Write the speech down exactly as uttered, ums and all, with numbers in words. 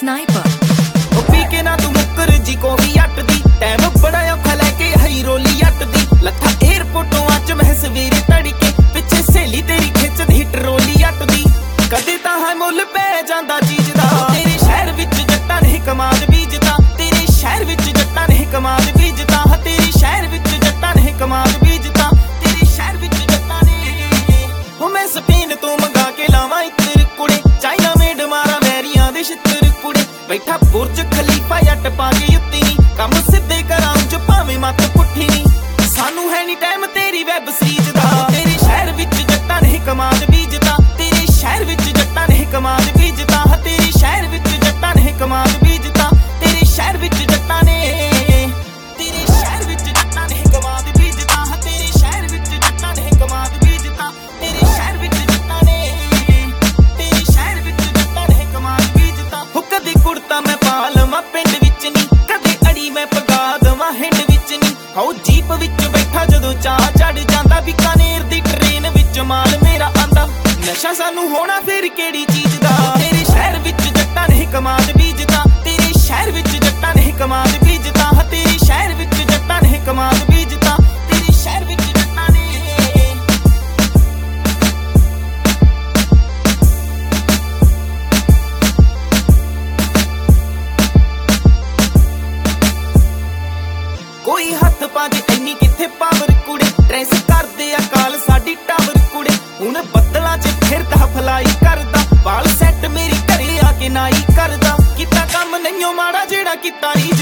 Sniper P के ना तू मुकर जी कॉफी अट दी टाइम बड़ा औखा लैके हई रोली अट दी लथा एयरपोर्टों अच मैं सवेरे तड़के पिछे सहेली तेरी खिचदी ट्रोली अट दी कदे तां है मुल पै जांदा चीज दा तेरे शहर विच जट्टां ने कमाल बीजदा तेरे शहर विच जट्टां ने कमाल बीजदा तेरे शहर विच जट्टां ने कमाल बीजदा तेरे शहर विच जट्टां ने हो मैं स्पेन तो मंगा के लावां इत्र कुड़े चाइना मेड मारा मैरियां दे छित्र कुड़े बैठा बुर्ज खलीफा जट पा के उत्ती नी कम सिद्धे करां च भावें मत पुट्ठी नी सानू है नी टाइम तेरी वैब सीरीज दा तेरे शहर विच जट्टां ने कमाल बीजदा तेरे शहर विच जट्टां ने कमाल बीजदा तेरे शहर विच जट्टां ने कमाल बीजदा तेरे शहर विच जट्टां ने तेरे शहर विच जट्टां ने कमाल बीजदा तेरे शहर विच जट्टां ने कमाल बीजदा तेरे शहर विच जट्टां ने तेरे शहर विच जट्टां ने कमाल बीजदा हो कदे कुड़ता मैं पा लवां पिंड विच नी कदे अड़ी मैं पगा दवां हिंड विच नी हो जीप विच बैठा जदों चाह चढ़ जांदा बीकानेर दी ट्रेन विच माल मेरा आंदा नशा सानू होना फिर केड़ी चीज दा तेरे शहर विच जट्टां ने कमाल बीजदा तेरे शहर विच जट्टां ने कमाल बीजदा तेरे शहर विच जट्टां ने कमाल बीजदा तेरे शहर विच जट्टां ने कोई हथ पाजे इन्नी किथे पावर कुड़े ट्रेस करदे आ काल साडी टावर कुड़े हुण बदलां च फिरदा फलाई करदा बाल सैट मेरी घरे आके नाई करदा किता कम नहियों माड़ा जेड़ा किता ही